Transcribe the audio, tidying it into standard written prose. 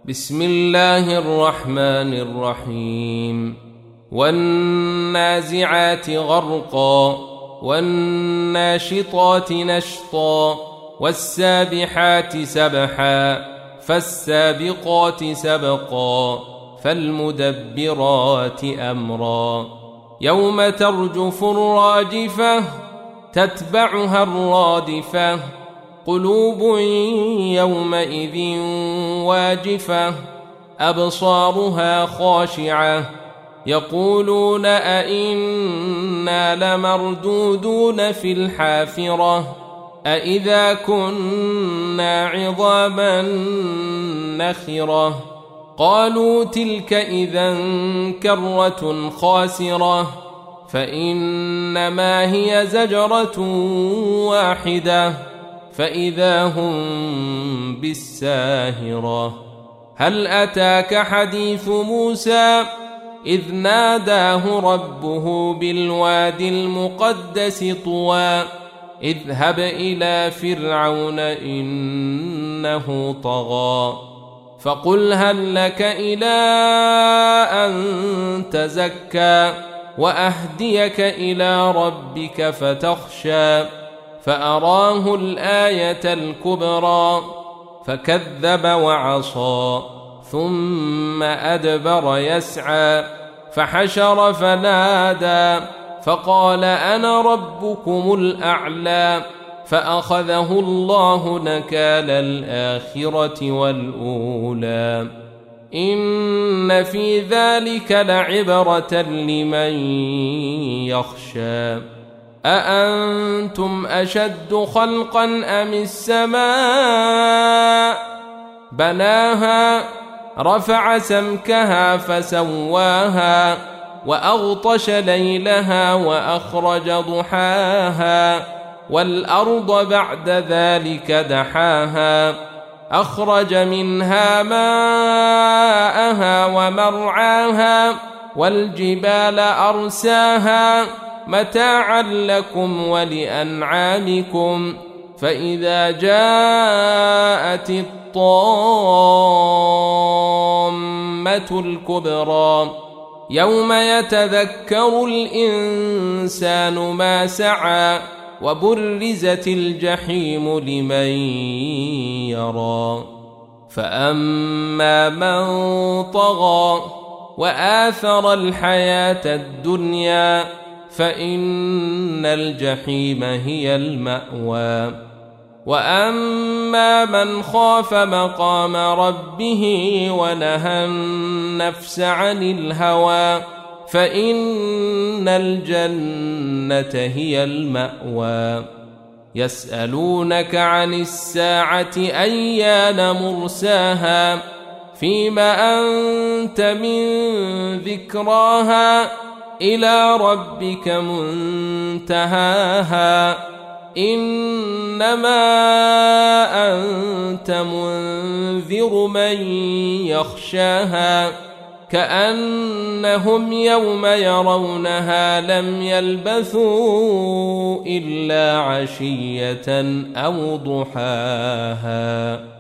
بسم الله الرحمن الرحيم والنازعات غرقا والناشطات نشطا والسابحات سبحا فالسابقات سبقا فالمدبرات أمرا يوم ترجف الراجفة تتبعها الرادفة قلوب يومئذ واجفة أبصارها خاشعة يقولون أئنا لمردودون في الحافرة أئذا كنا عظاما نخرة قالوا تلك إذا كرة خاسرة فإنما هي زجرة واحدة فإذا هم بالساهرة هل أتاك حديث موسى إذ ناداه ربه بالوادي المقدس طوى اذهب إلى فرعون إنه طغى فقل هل لك إلى أن تزكى وأهديك إلى ربك فتخشى فأراه الآية الكبرى فكذب وعصى ثم أدبر يسعى فحشر فنادى فقال أنا ربكم الأعلى فأخذه الله نكال الآخرة والأولى إن في ذلك لعبرة لمن يخشى أأنتم أشد خلقا أم السماء بناها رفع سمكها فسواها وأغطش ليلها وأخرج ضحاها والأرض بعد ذلك دحاها أخرج منها ماءها ومرعاها والجبال أرساها متاعا لكم ولأنعامكم فإذا جاءت الطامة الكبرى يوم يتذكر الإنسان ما سعى وبرزت الجحيم لمن يرى فأما من طغى وآثر الحياة الدنيا فإن الجحيم هي المأوى وأما من خاف مقام ربه ونهى النفس عن الهوى فإن الجنة هي المأوى يسألونك عن الساعة أيان مرساها فيما أنت من ذكراها إلى ربك منتهاها إنما أنت منذر من يخشاها كأنهم يوم يرونها لم يلبثوا إلا عشية أو ضحاها.